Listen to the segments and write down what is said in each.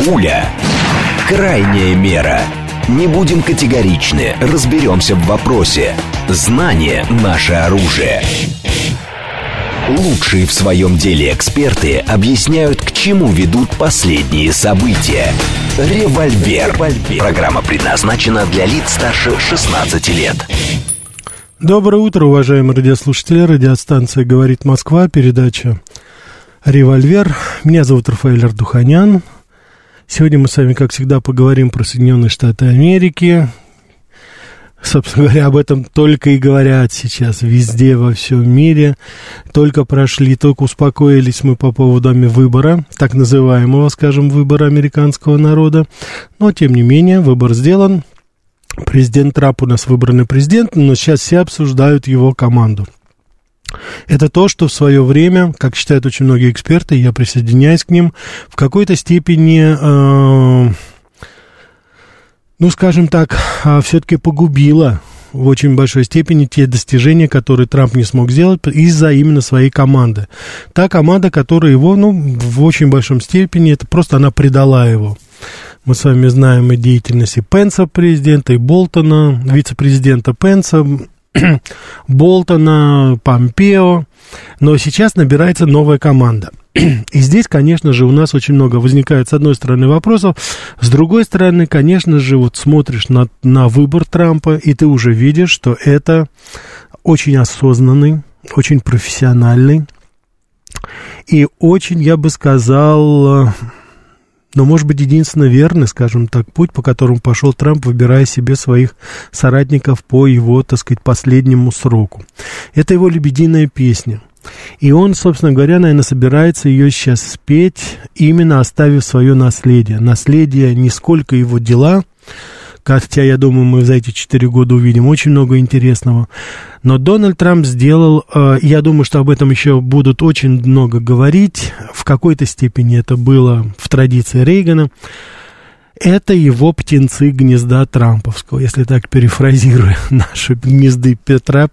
Пуля. Крайняя мера. Не будем категоричны, разберемся в вопросе. Знание – наше оружие. Лучшие в своем деле эксперты объясняют, к чему ведут последние события. «Револьвер». Программа предназначена для лиц старше 16 лет. Доброе утро, уважаемые радиослушатели. Радиостанция «Говорит Москва», передача «Револьвер». Меня зовут Рафаэль Ардуханян. Сегодня мы с вами, как всегда, поговорим про Соединенные Штаты Америки. Собственно говоря, об этом только и говорят сейчас везде, во всем мире. Только успокоились мы по поводу выбора, так называемого, скажем, выбора американского народа. Но, тем не менее, выбор сделан. Президент Трамп у нас выбранный президент, но сейчас все обсуждают его команду. Это то, что в свое время, как считают очень многие эксперты, я присоединяюсь к ним, в какой-то степени, скажем так, все-таки погубило в очень большой степени те достижения, которые Трамп не смог сделать из-за именно своей команды. Та команда, которая его, в очень большом степени, это просто она предала его. Мы с вами знаем и деятельность и Пенса, президента, и Болтона, вице-президента Пенса, Болтона, Помпео. Но сейчас набирается новая команда. И здесь, конечно же, у нас очень много возникает, с одной стороны, вопросов. С другой стороны, конечно же, вот смотришь на выбор Трампа, и ты уже видишь, что это очень осознанный, очень профессиональный и очень, я бы сказал... Но, может быть, единственно верный, скажем так, путь, по которому пошел Трамп, выбирая себе своих соратников по его, так сказать, последнему сроку. Это его лебединая песня. И он, собственно говоря, наверное, собирается ее сейчас спеть, именно оставив свое наследие. Наследие не сколько его дела, хотя, я думаю, мы за эти 4 года увидим очень много интересного. Но Дональд Трамп сделал, я думаю, что об этом еще будут очень много говорить, в какой-то степени это было в традиции Рейгана, это его птенцы гнезда трамповского, если так перефразируя наши гнезды Петра,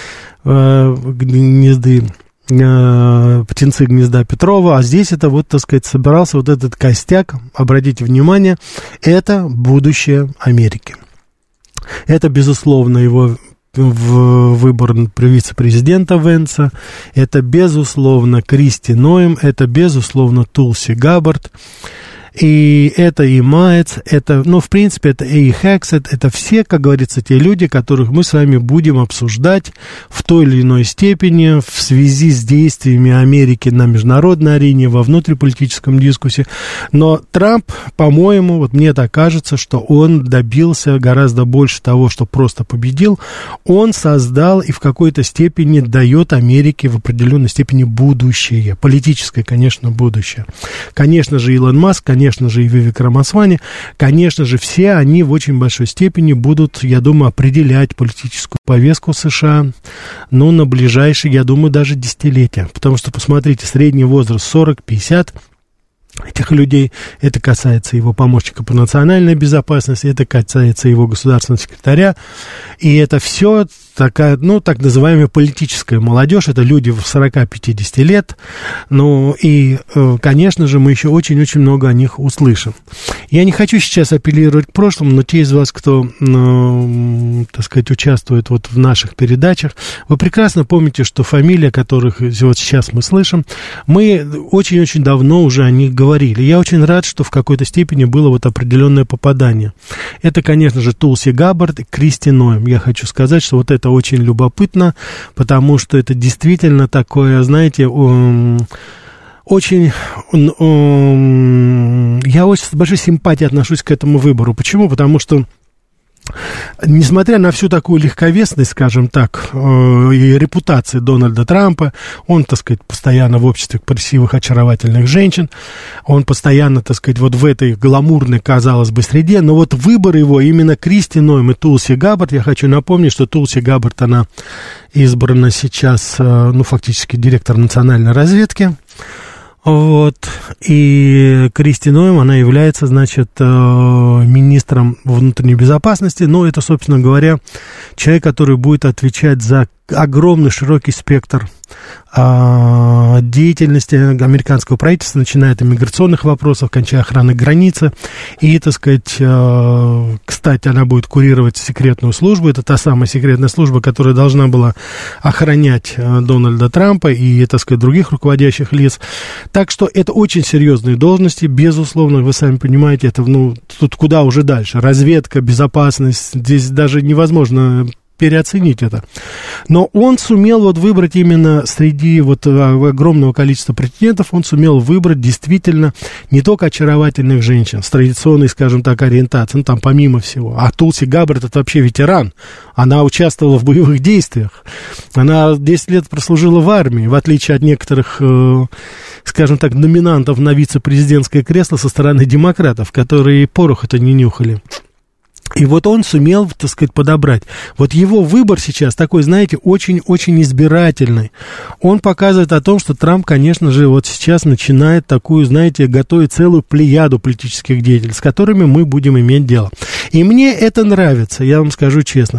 птенцы гнезда Петрова, а здесь это вот, так сказать, собирался вот этот костяк, обратите внимание, это будущее Америки. Это, безусловно, его выбор вице-президента Венса, это, безусловно, Кристи Ноэм, это, безусловно, Тулси Габбард, и это и Маец, это, в принципе, это и Хексет, это все, как говорится, те люди, которых мы с вами будем обсуждать в той или иной степени в связи с действиями Америки на международной арене, во внутриполитическом дискуссии. Но Трамп, по-моему, вот мне так кажется, что он добился гораздо больше того, что просто победил. Он создал и в какой-то степени дает Америке в определенной степени будущее, политическое, конечно, будущее. Конечно же, Илон Маск, конечно же, и Вивек Рамасвами, конечно же, все они в очень большой степени будут, я думаю, определять политическую повестку США, на ближайшие, я думаю, даже десятилетия. Потому что, посмотрите, средний возраст 40-50 этих людей, это касается его помощника по национальной безопасности, это касается его государственного секретаря, и это все такая, так называемая политическая молодежь, это люди в 40-50 лет, и, конечно же, мы еще очень-очень много о них услышим. Я не хочу сейчас апеллировать к прошлому, но те из вас, кто, так сказать, участвует вот в наших передачах, вы прекрасно помните, что фамилии, которых вот сейчас мы слышим, мы очень-очень давно уже о них говорили. Я очень рад, что в какой-то степени было вот определенное попадание. Это, конечно же, Тулси Габбард и Кристи Ноэм. Я хочу сказать, что вот это очень любопытно, потому что это действительно такое, знаете, я очень с большой симпатией отношусь к этому выбору. Почему? Потому что несмотря на всю такую легковесность, скажем так, и репутацию Дональда Трампа, он, так сказать, постоянно в обществе красивых, очаровательных женщин, он постоянно, так сказать, вот в этой гламурной, казалось бы, среде, но вот выбор его именно Кристи Ноэм и Тулси Габбард, я хочу напомнить, что Тулси Габбард, она избрана сейчас, фактически директор национальной разведки, вот, и Кристи Ноэм, она является, значит, министром внутренней безопасности, это, собственно говоря, человек, который будет отвечать за огромный широкий спектр деятельности американского правительства, начиная от иммиграционных вопросов, кончая охраной границы. И, так сказать, кстати, она будет курировать секретную службу. Это та самая секретная служба, которая должна была охранять Дональда Трампа и, так сказать, других руководящих лиц. Так что это очень серьезные должности, безусловно, вы сами понимаете, это, тут куда уже дальше. Разведка, безопасность, здесь даже невозможно переоценить это. Но он сумел вот выбрать именно среди вот огромного количества претендентов, он сумел выбрать действительно не только очаровательных женщин с традиционной, скажем так, ориентацией, там помимо всего. А Тулси Габбард это вообще ветеран. Она участвовала в боевых действиях. Она 10 лет прослужила в армии, в отличие от некоторых, скажем так, номинантов на вице-президентское кресло со стороны демократов, которые пороха-то не нюхали. И вот он сумел, так сказать, подобрать. Вот его выбор сейчас такой, знаете, очень-очень избирательный. Он показывает о том, что Трамп, конечно же, вот сейчас начинает такую, знаете, готовить целую плеяду политических деятелей, с которыми мы будем иметь дело. И мне это нравится, я вам скажу честно.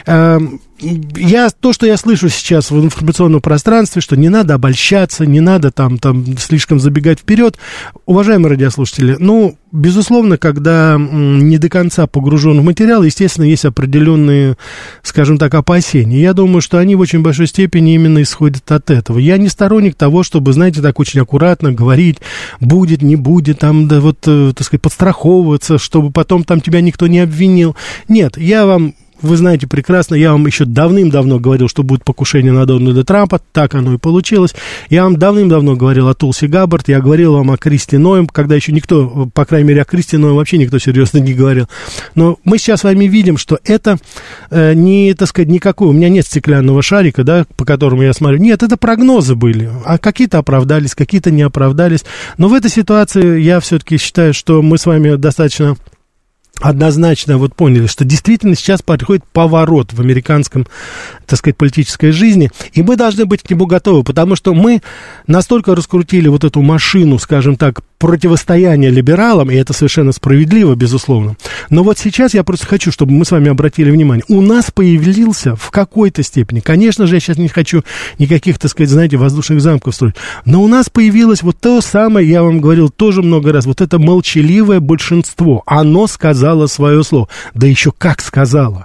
То, что я слышу сейчас в информационном пространстве, что не надо обольщаться, не надо там слишком забегать вперед. Уважаемые радиослушатели, безусловно, когда не до конца погружен в материал, естественно, есть определенные, скажем так, опасения. Я думаю, что они в очень большой степени именно исходят от этого. Я не сторонник того, чтобы, знаете, так очень аккуратно говорить, будет, не будет, так сказать, подстраховываться, чтобы потом там тебя никто не обвинил. Нет, вы знаете прекрасно, я вам еще давным-давно говорил, что будет покушение на Дональда Трампа, так оно и получилось. Я вам давным-давно говорил о Тулси Габбард, я говорил вам о Кристи Ноэм, когда еще никто, по крайней мере, о Кристи Ноэм вообще никто серьезно не говорил. Но мы сейчас с вами видим, что это не, так сказать, никакой, у меня нет стеклянного шарика, да, по которому я смотрю. Нет, это прогнозы были, а какие-то оправдались, какие-то не оправдались. Но в этой ситуации я все-таки считаю, что мы с вами достаточно однозначно вот поняли, что действительно сейчас происходит поворот в американском, так сказать, политической жизни, и мы должны быть к нему готовы, потому что мы настолько раскрутили вот эту машину, скажем так, противостояния либералам, и это совершенно справедливо, безусловно. Но вот сейчас я просто хочу, чтобы мы с вами обратили внимание, у нас появился в какой-то степени, конечно же, я сейчас не хочу никаких, так сказать, знаете, воздушных замков строить, но у нас появилось вот то самое, я вам говорил тоже много раз, вот это молчаливое большинство, оно сказало свое слово, да еще как сказала.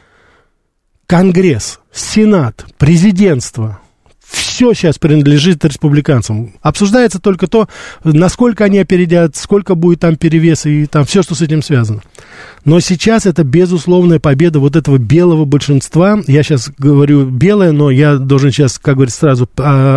Конгресс, Сенат, президентство, все сейчас принадлежит республиканцам. Обсуждается только то, насколько они опередят, сколько будет там перевес и там все, что с этим связано. Но сейчас это безусловная победа вот этого белого большинства. Я сейчас говорю белое, но я должен сейчас, как говорится, сразу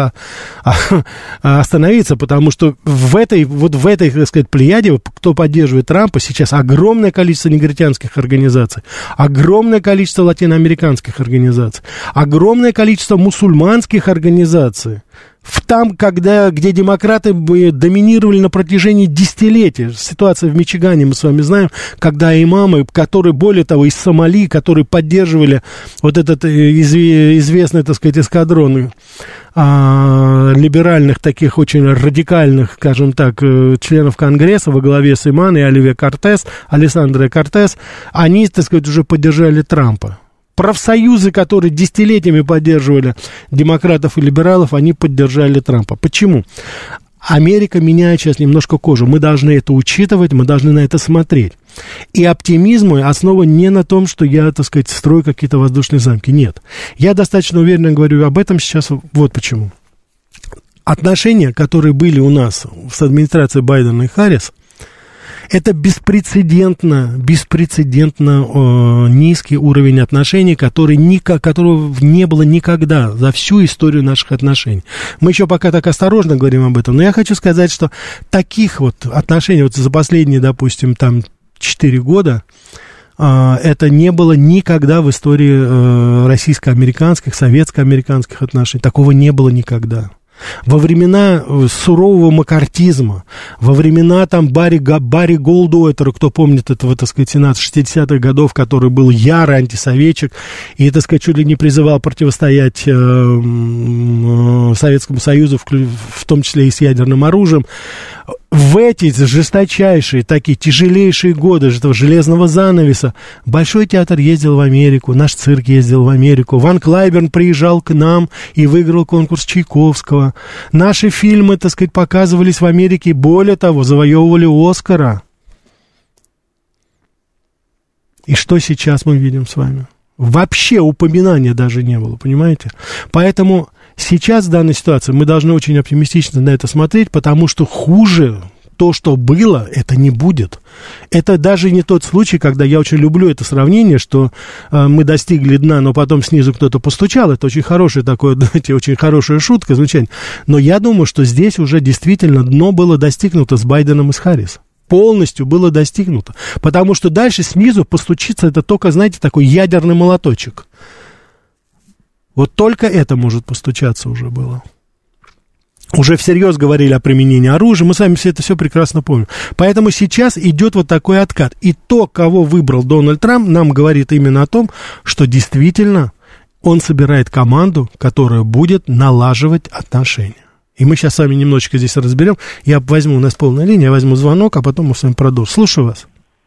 остановиться, потому что в этой, так сказать, плеяде, кто поддерживает Трампа, сейчас огромное количество негритянских организаций, огромное количество латиноамериканских организаций, огромное количество мусульманских организаций. Там, где демократы доминировали на протяжении десятилетий. Ситуация в Мичигане, мы с вами знаем, когда имамы, которые, более того, из Сомали, которые поддерживали вот этот известный, так сказать, эскадрон либеральных, таких очень радикальных, скажем так, членов Конгресса во главе с Иманой и Алессандро Кортес, они, так сказать, уже поддержали Трампа. Профсоюзы, которые десятилетиями поддерживали демократов и либералов, они поддержали Трампа. Почему? Америка меняет сейчас немножко кожу. Мы должны это учитывать, мы должны на это смотреть. И оптимизм мой основан не на том, что я, так сказать, строю какие-то воздушные замки. Нет. Я достаточно уверенно говорю об этом сейчас. Вот почему. Отношения, которые были у нас с администрацией Байдена и Харрис, это беспрецедентно низкий уровень отношений, которого не было никогда за всю историю наших отношений. Мы еще пока так осторожно говорим об этом, но я хочу сказать, что таких вот отношений вот за последние, допустим, там 4 года, это не было никогда в истории российско-американских, советско-американских отношений. Такого не было никогда. Во времена сурового маккартизма, во времена там Барри Голдуэтера, кто помнит этого, так сказать, сенат 60-х годов, который был ярый антисоветчик и, так сказать, чуть ли не призывал противостоять Советскому Союзу, в том числе и с ядерным оружием. В эти жесточайшие, такие тяжелейшие годы этого железного занавеса Большой театр ездил в Америку, наш цирк ездил в Америку, Ван Клайберн приезжал к нам и выиграл конкурс Чайковского. Наши фильмы, так сказать, показывались в Америке, более того, завоевывали Оскара. И что сейчас мы видим с вами? Вообще упоминания даже не было, понимаете? Поэтому сейчас в данной ситуации мы должны очень оптимистично на это смотреть, потому что хуже то, что было, это не будет. Это даже не тот случай, когда я очень люблю это сравнение, что мы достигли дна, но потом снизу кто-то постучал. Это очень хорошая такое, знаете, очень хорошая шутка, замечательно. Но я думаю, что здесь уже действительно дно было достигнуто с Байденом и с Харрис. Полностью было достигнуто. Потому что дальше снизу постучиться, это только, знаете, такой ядерный молоточек. Вот только это может постучаться уже было. Уже всерьез говорили о применении оружия, мы с вами все это все прекрасно помним. Поэтому сейчас идет вот такой откат. И то, кого выбрал Дональд Трамп, нам говорит именно о том, что действительно он собирает команду, которая будет налаживать отношения. И мы сейчас с вами немножечко здесь разберем. Я возьму, у нас полная линия, я возьму звонок, а потом мы с вами продолжим. Слушаю вас.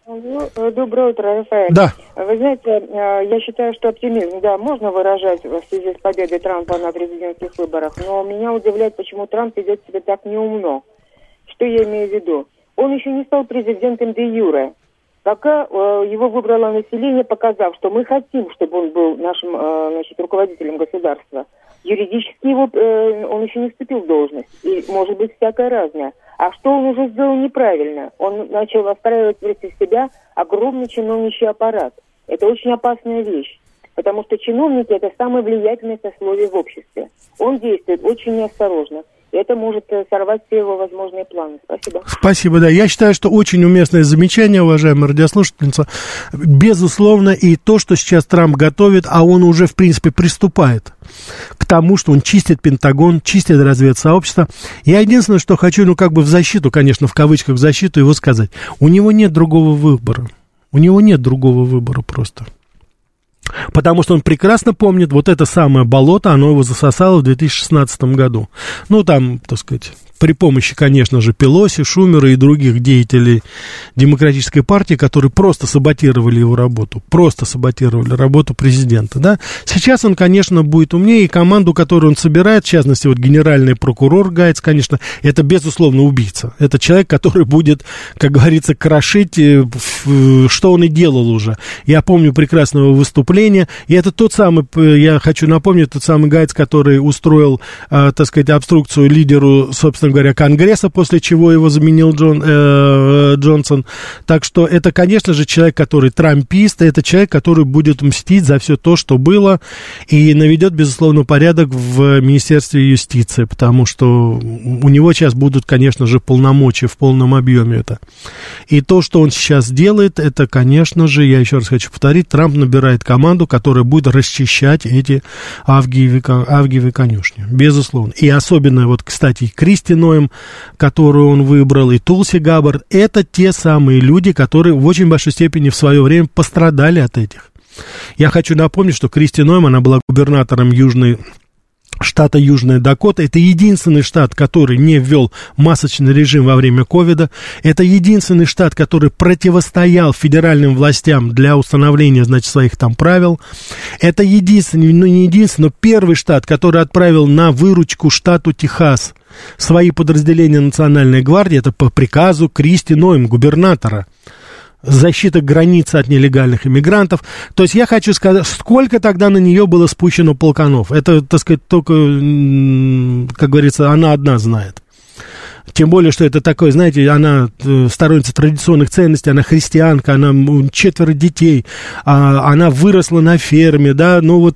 Доброе утро, Рафаэль. Да. Вы знаете, я считаю, что оптимизм, да, можно выражать в связи с победой Трампа на президентских выборах, но меня удивляет, почему Трамп ведет себя так неумно. Что я имею в виду? Он еще не стал президентом де юре. Пока его выбрало население, показав, что мы хотим, чтобы он был нашим, руководителем государства. Юридически он еще не вступил в должность, и может быть всякое разное. А что он уже сделал неправильно? Он начал выстраивать против себя огромный чиновничий аппарат. Это очень опасная вещь, потому что чиновники – это самое влиятельное сословие в обществе. Он действует очень неосторожно. И это может сорвать все его возможные планы. Спасибо. Спасибо, да. Я считаю, что очень уместное замечание, уважаемая радиослушательница. Безусловно, и то, что сейчас Трамп готовит, а он уже, в принципе, приступает к тому, что он чистит Пентагон, чистит разведсообщество. Я единственное, что хочу, в защиту, конечно, в кавычках в защиту его сказать. У него нет другого выбора. У него нет другого выбора просто. Потому что он прекрасно помнит вот это самое болото, оно его засосало в 2016 году. Там, так сказать, при помощи, конечно же, Пелоси, Шумера и других деятелей Демократической партии, которые просто саботировали его работу, просто саботировали работу президента, да. Сейчас он, конечно, будет умнее, и команду, которую он собирает, в частности, вот генеральный прокурор Гайтс, конечно, это, безусловно, убийца. Это человек, который будет, как говорится, крошить, что он и делал уже. Я помню прекрасного выступления, и это тот самый, я хочу напомнить, тот самый Гайтс, который устроил, так сказать, обструкцию лидеру, собственно говоря, Конгресса, после чего его заменил Джонсон. Так что это, конечно же, человек, который трампист, это человек, который будет мстить за все то, что было, и наведет, безусловно, порядок в Министерстве юстиции, потому что у него сейчас будут, конечно же, полномочия в полном объеме это. И то, что он сейчас делает, это, конечно же, я еще раз хочу повторить, Трамп набирает команду, которая будет расчищать эти авгиевы конюшни, безусловно. И особенно, вот, кстати, Кристи Ноэм, которую он выбрал, и Тулси Габбард, это те самые люди, которые в очень большой степени в свое время пострадали от этих. Я хочу напомнить, что Кристи Ноэм, она была губернатором штата Южная Дакота. Это единственный штат, который не ввел масочный режим во время ковида. Это единственный штат, который противостоял федеральным властям для установления, своих там правил. Это единственный, не единственный, но первый штат, который отправил на выручку штату Техас свои подразделения Национальной гвардии. Это по приказу Кристи Ноэм, губернатора. Защита границы от нелегальных иммигрантов. То есть я хочу сказать, сколько тогда на нее было спущено полканов. Это, так сказать, только, как говорится, она одна знает. Тем более, что это такое, знаете, она сторонница традиционных ценностей, она христианка, она 4 детей, она выросла на ферме, да,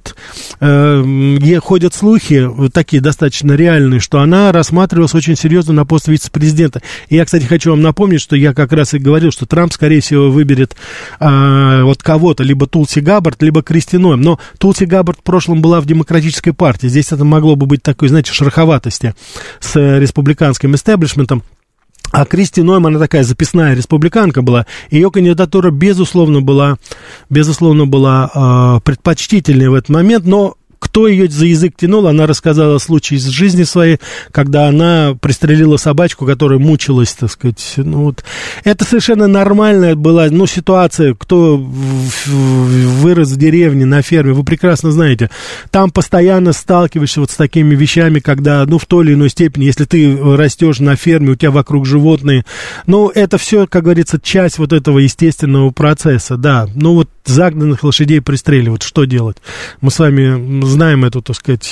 ходят слухи, такие достаточно реальные, что она рассматривалась очень серьезно на пост вице-президента. И я, кстати, хочу вам напомнить, что я как раз и говорил, что Трамп, скорее всего, выберет вот кого-то, либо Тулси Габбард, либо Кристи Ноэм. Но Тулси Габбард в прошлом была в Демократической партии, здесь это могло бы быть такой, знаете, шероховатости с республиканским истеблишментом. А Кристи Ноэм, она такая записная республиканка была, ее кандидатура, безусловно, была предпочтительнее в этот момент, но кто ее за язык тянул, она рассказала случай из жизни своей, когда она пристрелила собачку, которая мучилась, так сказать. Ну, вот. Это совершенно нормальная была, ну, ситуация, кто вырос в деревне, на ферме, вы прекрасно знаете, там постоянно сталкиваешься вот с такими вещами, когда, ну, в той или иной степени, если ты растешь на ферме, у тебя вокруг животные, ну, это все, как говорится, часть вот этого естественного процесса, да. Ну, вот загнанных лошадей пристреливают, что делать? Мы с вами знаем эту, так сказать,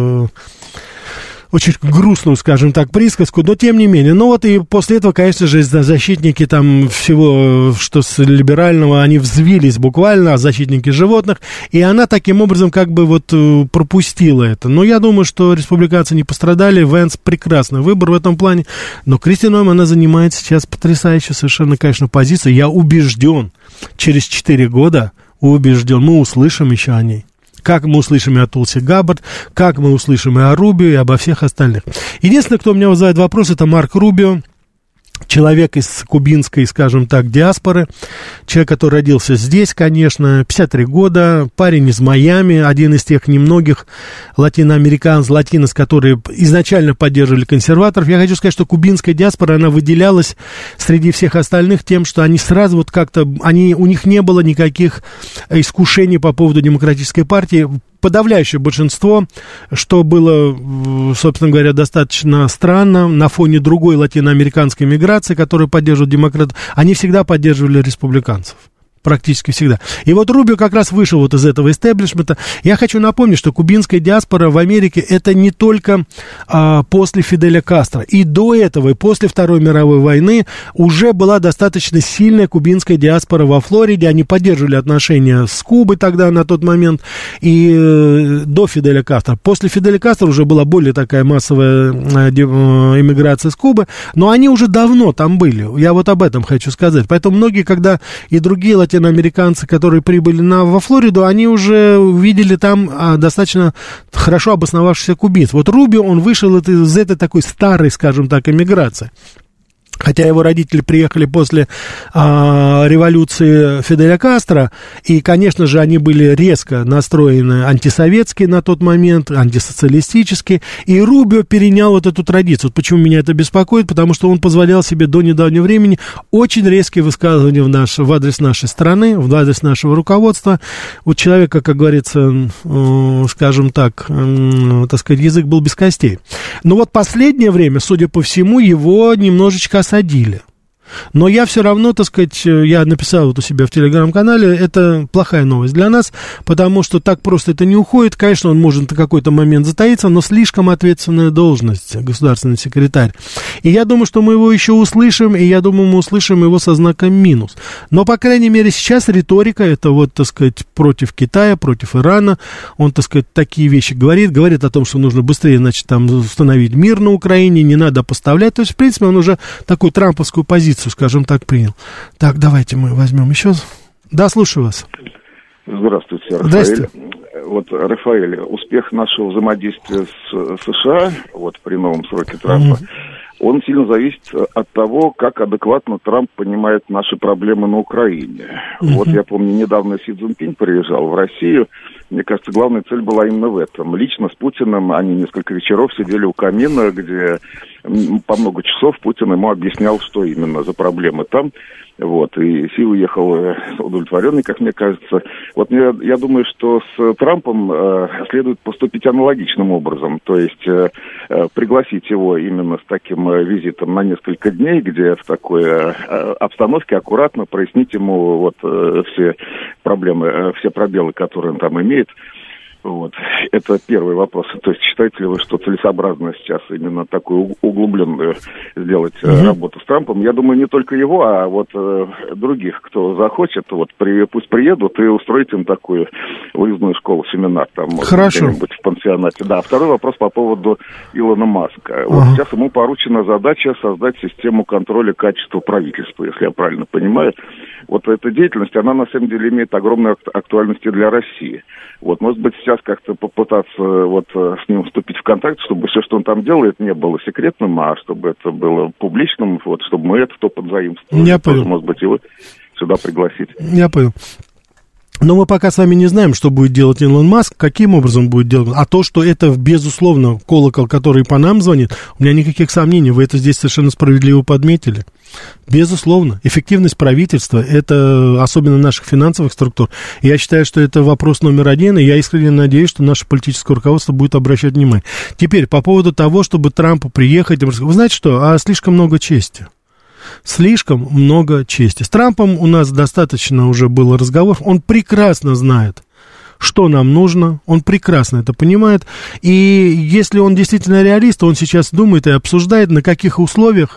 очень грустную, скажем так, присказку, но тем не менее. Ну вот и после этого, конечно же, защитники там всего, что с либерального, они взвились буквально, защитники животных, и она таким образом как бы вот пропустила это. Но я думаю, что республиканцы не пострадали, Вэнс прекрасный выбор в этом плане, но Кристи Нойм, она занимает сейчас потрясающую совершенно, конечно, позицию. Я убежден, через 4 года, мы услышим еще о ней. Как мы услышим и о Тулси Габбард, как мы услышим и о Рубио, и обо всех остальных. Единственное, кто у меня вызывает вопрос, это Марк Рубио, человек из кубинской, скажем так, диаспоры, человек, который родился здесь, конечно, 53 года, парень из Майами, один из тех немногих латинос, которые изначально поддерживали консерваторов. Я хочу сказать, что кубинская диаспора, она выделялась среди всех остальных тем, что они сразу вот как-то, у них не было никаких искушений по поводу демократической партии. Подавляющее большинство, что было, собственно говоря, достаточно странно, на фоне другой латиноамериканской миграции, которую поддерживают демократы, они всегда поддерживали республиканцев. Практически всегда. И вот Рубио как раз вышел вот из этого истеблишмента. Я хочу напомнить, что кубинская диаспора в Америке это не только после Фиделя Кастро. И до этого, и после Второй мировой войны уже была достаточно сильная кубинская диаспора во Флориде. Они поддерживали отношения с Кубой тогда, на тот момент, и до Фиделя Кастро. После Фиделя Кастро уже была более такая массовая иммиграция с Кубы, но они уже давно там были. Я вот об этом хочу сказать. Поэтому многие, когда и другие латиноамериканцы, которые прибыли во Флориду, они уже увидели там достаточно хорошо обосновавшихся кубинцев. Вот Рубио, он вышел из этой такой старой, скажем так, эмиграции. Хотя его родители приехали после революции Фиделя Кастро, и, конечно же, они были резко настроены антисоветские на тот момент, антисоциалистические, и Рубио перенял вот эту традицию. Вот почему меня это беспокоит, потому что он позволял себе до недавнего времени очень резкие высказывания в адрес нашей страны, в адрес нашего руководства. У человека, как говорится, скажем так сказать, язык был без костей. Но вот последнее время, судя по всему, его немножечко осадили. Но я все равно, так сказать, я написал вот у себя в телеграм-канале, это плохая новость для нас, потому что так просто это не уходит. Конечно, он может на какой-то момент затаиться, но слишком ответственная должность, государственный секретарь. И я думаю, что мы его еще услышим, и я думаю, мы услышим его со знаком минус. Но, по крайней мере, сейчас риторика, это вот, так сказать, против Китая, против Ирана. Он, так сказать, такие вещи говорит о том, что нужно быстрее, значит, там, установить мир на Украине, не надо поставлять. То есть, в принципе, он уже такую трамповскую позицию, скажем так, принял. Так, давайте мы возьмем еще. Да, слушаю вас. Здравствуйте, Рафаэль. Здравствуйте. Вот, Рафаэль, успех нашего взаимодействия с США, вот, при новом сроке Трампа, он сильно зависит от того, как адекватно Трамп понимает наши проблемы на Украине. Вот я помню, недавно Си Цзиньпинь приезжал в Россию. Мне кажется, главная цель была именно в этом. Лично с Путиным они несколько вечеров сидели у камина, где по много часов Путин ему объяснял, что именно за проблемы там. Вот, и Си уехал удовлетворенный, как мне кажется. Вот я думаю, что с Трампом следует поступить аналогичным образом. То есть пригласить его именно с таким визитом на несколько дней, где в такой обстановке аккуратно прояснить ему вот все проблемы, все пробелы, которые он там имеет. Вот. Это первый вопрос. То есть считаете ли вы, что целесообразно сейчас именно такую углубленную сделать работу с Трампом? Я думаю, не только его, а вот других, кто захочет, вот пусть приедут и устроить им такую выездную школу, семинар там, где-нибудь в пансионате. Да, второй вопрос по поводу Илона Маска. Вот сейчас ему поручена задача создать систему контроля качества правительства, если я правильно понимаю. Вот эта деятельность, она на самом деле имеет огромную актуальность для России. Вот, может быть, сейчас как-то попытаться вот с ним вступить в контакт, чтобы все, что он там делает, не было секретным, а чтобы это было публичным, вот, чтобы мы это то подзаимствовали. Я понял. Может быть, его сюда пригласить. Я понял. Но мы пока с вами не знаем, что будет делать Илон Маск, каким образом будет делать. А то, что это, безусловно, колокол, который по нам звонит, у меня никаких сомнений, вы это здесь совершенно справедливо подметили. Безусловно, эффективность правительства, это особенно наших финансовых структур. Я считаю, что это вопрос номер один, и я искренне надеюсь, что наше политическое руководство будет обращать внимание. Теперь, по поводу того, чтобы Трампу приехать, вы знаете что, слишком много чести. Слишком много чести. С Трампом у нас достаточно уже было разговоров. Он прекрасно знает, что нам нужно. Он прекрасно это понимает. И если он действительно реалист, то он сейчас думает и обсуждает, на каких условиях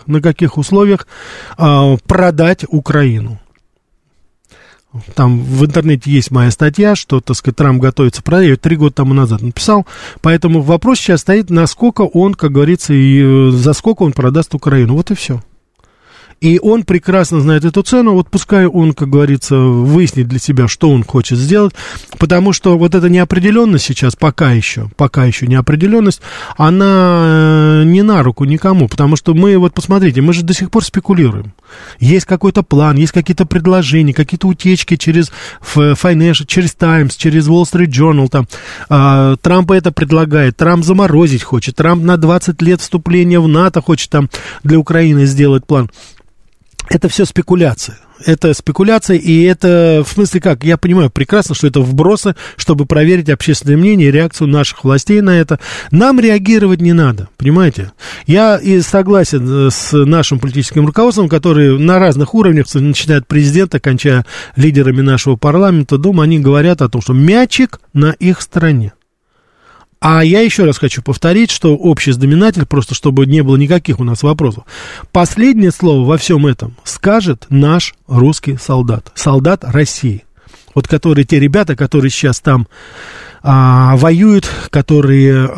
продать Украину. Там в интернете есть моя статья, что, так сказать, Трамп готовится продать. Я ее 3 года тому назад написал. Поэтому вопрос сейчас стоит, насколько он, как говорится, и за сколько он продаст Украину. Вот и все. И он прекрасно знает эту цену, вот пускай он, как говорится, выяснит для себя, что он хочет сделать, потому что вот эта неопределенность сейчас, пока еще неопределенность, она не на руку никому, потому что мы, вот посмотрите, мы же до сих пор спекулируем. Есть какой-то план, есть какие-то предложения, какие-то утечки через Financial, через Times, через Wall Street Journal, там, Трамп это предлагает, Трамп заморозить хочет, Трамп на 20 лет вступления в НАТО хочет там для Украины сделать план. Это все спекуляция. Это спекуляция, и это, в смысле как, я понимаю прекрасно, что это вбросы, чтобы проверить общественное мнение и реакцию наших властей на это. Нам реагировать не надо, понимаете? Я и согласен с нашим политическим руководством, которые на разных уровнях, начиная от президента, кончая лидерами нашего парламента, Думы, они говорят о том, что мячик на их стороне. А я еще раз хочу повторить, что общий знаменатель, просто чтобы не было никаких у нас вопросов. Последнее слово во всем этом скажет наш русский солдат, солдат России. Вот которые, те ребята, которые сейчас там воюют, которые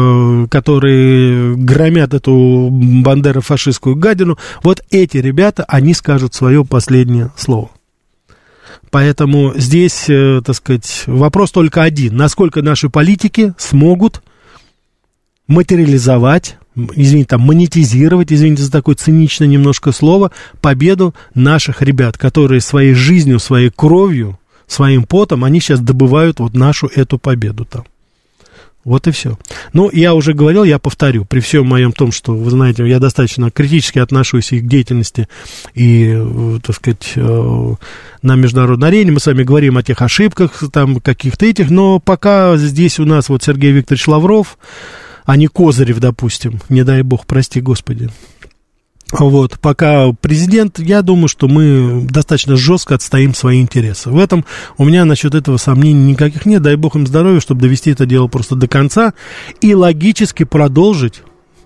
громят эту бандеро-фашистскую гадину, вот эти ребята, они скажут свое последнее слово. Поэтому здесь, так сказать, вопрос только один. Насколько наши политики смогут материализовать, монетизировать, извините за такое циничное немножко слово, победу наших ребят, которые своей жизнью, своей кровью, своим потом, они сейчас добывают вот нашу эту победу там. Вот и все. Ну, я уже говорил, я повторю, при всем моем том, что, вы знаете, я достаточно критически отношусь и к деятельности, и, так сказать, на международной арене. Мы с вами говорим о тех ошибках, там, каких-то этих, но пока здесь у нас вот Сергей Викторович Лавров, а не Козырев, допустим, не дай бог, прости господи. Вот, пока президент, я думаю, что мы достаточно жестко отстоим свои интересы. В этом у меня насчет этого сомнений никаких нет. Дай бог им здоровья, чтобы довести это дело просто до конца и логически продолжить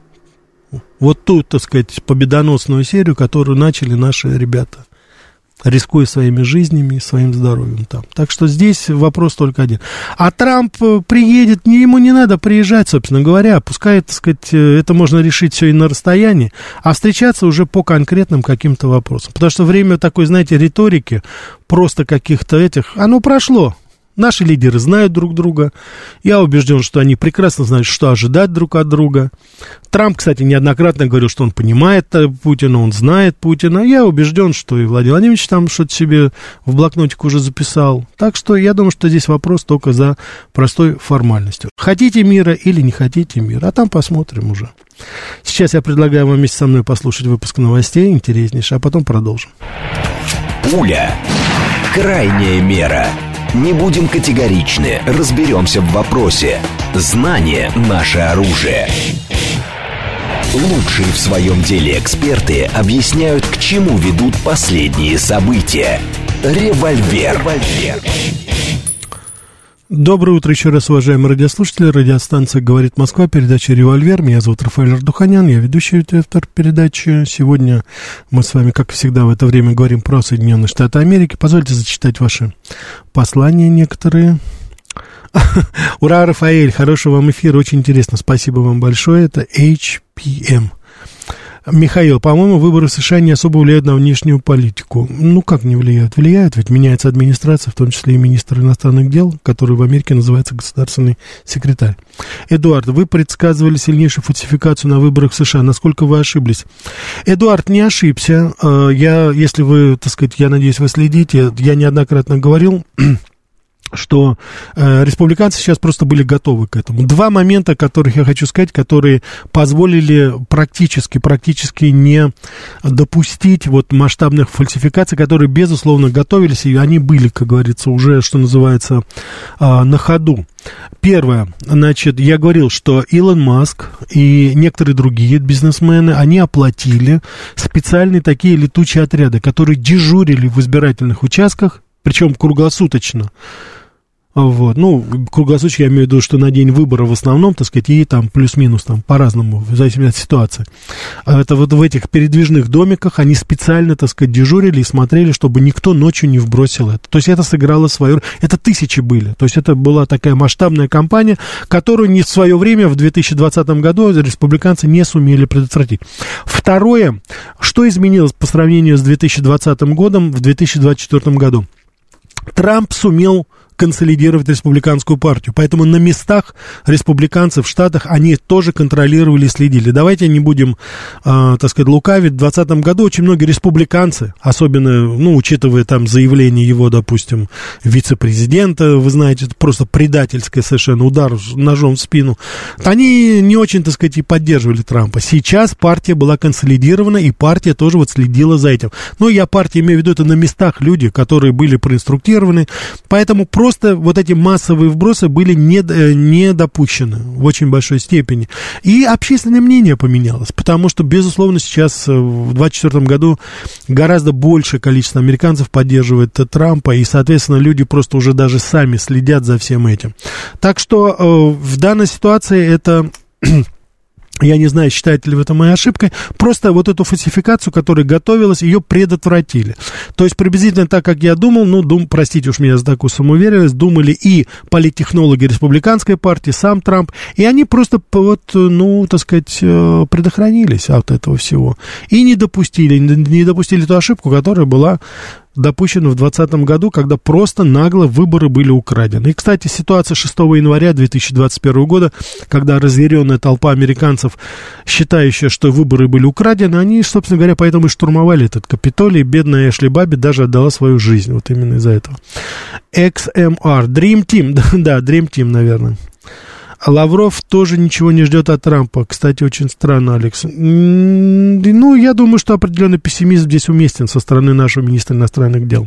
вот ту, так сказать, победоносную серию, которую начали наши ребята, рискуя своими жизнями и своим здоровьем там. Так что здесь вопрос только один. А Трамп приедет, ему не надо приезжать, собственно говоря, пускай, так сказать, это можно решить все и на расстоянии, а встречаться уже по конкретным каким-то вопросам. Потому что время такой, знаете, риторики, просто каких-то этих, оно прошло. Наши лидеры знают друг друга. Я убежден, что они прекрасно знают, что ожидать друг от друга. Трамп, кстати, неоднократно говорил, что он понимает Путина, он знает Путина. Я убежден, что и Владимир Владимирович там что-то себе в блокнотик уже записал. Так что я думаю, что здесь вопрос только за простой формальностью. Хотите мира или не хотите мира, а там посмотрим уже. Сейчас я предлагаю вам вместе со мной послушать выпуск новостей, интереснейший, а потом продолжим. Пуля. Крайняя мера. Не будем категоричны, разберемся в вопросе. Знание – наше оружие. Лучшие в своем деле эксперты объясняют, к чему ведут последние события. Револьвер. Доброе утро еще раз, уважаемые радиослушатели. Радиостанция «Говорит Москва», передача «Револьвер». Меня зовут Рафаэль Ардуханян, я ведущий автор передачи. Сегодня мы с вами, как всегда, в это время говорим про Соединенные Штаты Америки. Позвольте зачитать ваши послания некоторые. Ура, Рафаэль, хорошего вам эфира, очень интересно, спасибо вам большое. Это HPM. Михаил, по-моему, выборы в США не особо влияют на внешнюю политику. Ну, как не влияют? Влияют, ведь меняется администрация, в том числе и министр иностранных дел, который в Америке называется государственный секретарь. Эдуард, вы предсказывали сильнейшую фальсификацию на выборах в США. Насколько вы ошиблись? Эдуард, не ошибся. Если вы, так сказать, я надеюсь, вы следите, я неоднократно говорил что республиканцы сейчас просто были готовы к этому. Два момента, которых я хочу сказать, которые позволили практически не допустить вот масштабных фальсификаций, которые, безусловно, готовились, и они были, как говорится, уже, что называется, на ходу. Первое, значит, я говорил, что Илон Маск и некоторые другие бизнесмены, они оплатили специальные такие летучие отряды, которые дежурили в избирательных участках, причем круглосуточно. Вот, ну, круглосуточно я имею в виду, что на день выборов в основном, так сказать, и там плюс-минус, там, по-разному, в зависимости от ситуации. Это вот в этих передвижных домиках они специально, так сказать, дежурили и смотрели, чтобы никто ночью не вбросил это. То есть это сыграло свою роль. Это тысячи были. То есть это была такая масштабная кампания, которую не в свое время, в 2020 году, республиканцы не сумели предотвратить. Второе, что изменилось по сравнению с 2020 годом в 2024 году? Трамп сумел консолидировать республиканскую партию. Поэтому на местах республиканцев в Штатах они тоже контролировали и следили. Давайте не будем, так сказать, лукавить. В 2020 году очень многие республиканцы, особенно, ну, учитывая там заявление его, допустим, вице-президента, вы знаете, это просто предательское совершенно, удар ножом в спину, они не очень, так сказать, и поддерживали Трампа. Сейчас партия была консолидирована, и партия тоже вот следила за этим. Но я партия имею в виду, это на местах люди, которые были проинструктированы, поэтому просто вот эти массовые вбросы были не допущены в очень большой степени. И общественное мнение поменялось, потому что, безусловно, сейчас в 2024 году гораздо большее количество американцев поддерживает Трампа, и, соответственно, люди просто уже даже сами следят за всем этим. Так что в данной ситуации это... Я не знаю, считаете ли вы это моей ошибкой, просто вот эту фальсификацию, которая готовилась, ее предотвратили. То есть приблизительно так, как я думал, простите уж меня за такую самоуверенность, думали и политтехнологи республиканской партии, сам Трамп, и они просто вот, ну, так сказать, предохранились от этого всего. И не допустили ту ошибку, которая была допущено в 2020 году, когда просто нагло выборы были украдены. И, кстати, ситуация 6 января 2021 года, когда разъяренная толпа американцев, считающая, что выборы были украдены, они, собственно говоря, поэтому и штурмовали этот Капитолий. Бедная Эшли Бабби даже отдала свою жизнь вот именно из-за этого. XMR, Dream Team, да, Dream Team, наверное. Лавров тоже ничего не ждет от Трампа. Кстати, очень странно, Алекс. Ну, я думаю, что определенный пессимизм здесь уместен со стороны нашего министра иностранных дел.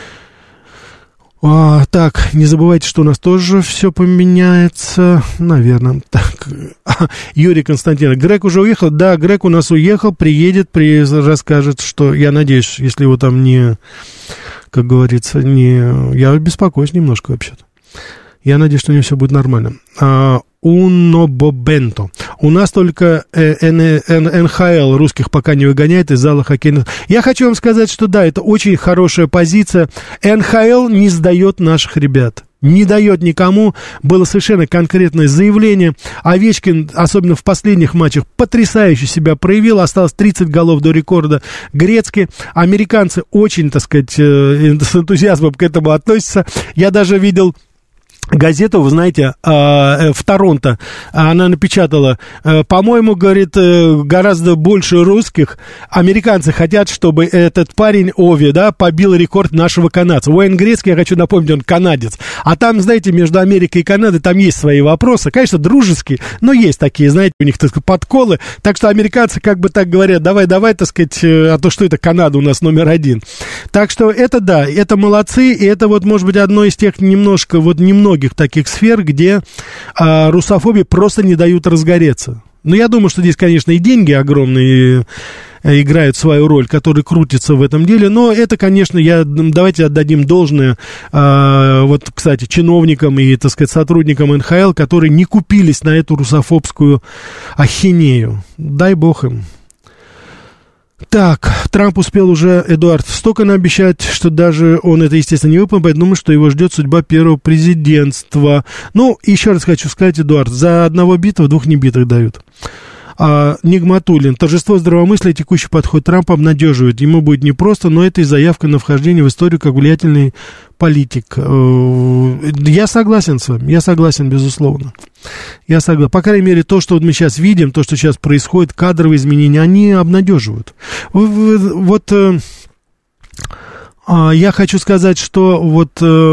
Так, не забывайте, что у нас тоже все поменяется. Наверное. Так. Юрий Константинов. Грег уже уехал? Да, Грег у нас уехал, приедет, расскажет, что, я надеюсь, если его там не, как говорится, не... Я беспокоюсь немножко вообще-то. Я надеюсь, что у него все будет нормально. Уно Бобенто. У нас только НХЛ русских пока не выгоняет из зала хоккейных. Я хочу вам сказать, что да, это очень хорошая позиция. НХЛ не сдает наших ребят. Не дает никому. Было совершенно конкретное заявление. Овечкин, особенно в последних матчах, потрясающе себя проявил. Осталось 30 голов до рекорда Грецки. Американцы очень, так сказать, с энтузиазмом к этому относятся. Я даже видел... газету, вы знаете, в Торонто, она напечатала, по-моему, говорит, гораздо больше русских. Американцы хотят, чтобы этот парень Ови, да, побил рекорд нашего канадца. Уэйн Грецкий, я хочу напомнить, он канадец. А там, знаете, между Америкой и Канадой, там есть свои вопросы, конечно, дружеские, но есть такие, знаете, у них, так сказать, подколы. Так что американцы как бы так говорят, давай, так сказать, а то что это Канада у нас номер один. Так что это да, это молодцы, и это вот, может быть, одно из тех немногих таких сфер, где русофобии просто не дают разгореться. Но я думаю, что здесь, конечно, и деньги огромные играют свою роль, которые крутятся в этом деле, но это, конечно, давайте отдадим должное, вот, кстати, чиновникам и, так сказать, сотрудникам НХЛ, которые не купились на эту русофобскую ахинею. Дай бог им. Так, Трамп успел уже, Эдуард, столько наобещать, что даже он это, естественно, не выполнит. Думаю, что его ждет судьба первого президентства. Ну, еще раз хочу сказать, Эдуард, за одного битого двух небитых дают. Нигматуллин. Торжество здравомыслия, текущий подход Трампа обнадеживает. Ему будет непросто, но это и заявка на вхождение в историю как влиятельный политик. Я согласен с вами, я согласен, безусловно. Я согласен. По крайней мере, то, что вот мы сейчас видим, то, что сейчас происходит, кадровые изменения, они обнадеживают. Вот... Я хочу сказать, что вот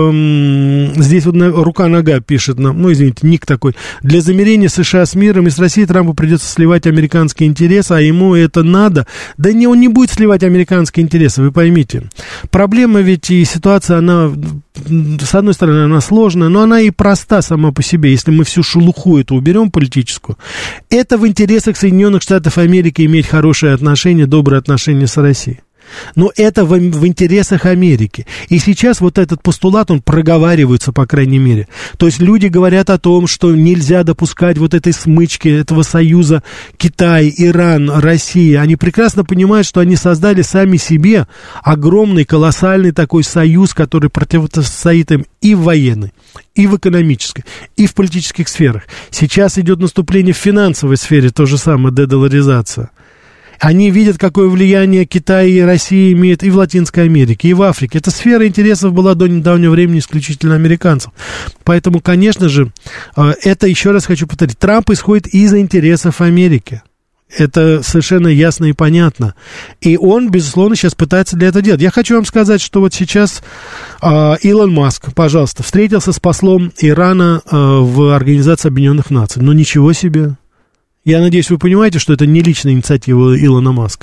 здесь вот рука-нога пишет нам, ну, извините, ник такой. Для замирения США с миром и с Россией Трампу придется сливать американские интересы, а ему это надо. Да не, он не будет сливать американские интересы, вы поймите. Проблема ведь и ситуация, она, с одной стороны, она сложная, но она и проста сама по себе. Если мы всю шелуху эту уберем политическую, это в интересах Соединенных Штатов Америки иметь хорошие отношения, добрые отношения с Россией. Но это в интересах Америки. И сейчас вот этот постулат, он проговаривается, по крайней мере. То есть люди говорят о том, что нельзя допускать вот этой смычки, этого союза Китай, Иран, Россия. Они прекрасно понимают, что они создали сами себе огромный, колоссальный такой союз, который противостоит им и в военной, и в экономической, и в политических сферах. Сейчас идет наступление в финансовой сфере, то же самое, дедоларизация. Они видят, какое влияние Китай и Россия имеют и в Латинской Америке, и в Африке. Эта сфера интересов была до недавнего времени исключительно американцев. Поэтому, конечно же, это, еще раз хочу повторить, Трамп исходит из интересов Америки. Это совершенно ясно и понятно. И он, безусловно, сейчас пытается для этого делать. Я хочу вам сказать, что вот сейчас Илон Маск, пожалуйста, встретился с послом Ирана в Организации Объединенных Наций. Ну, ничего себе. Я надеюсь, вы понимаете, что это не личная инициатива Илона Маска.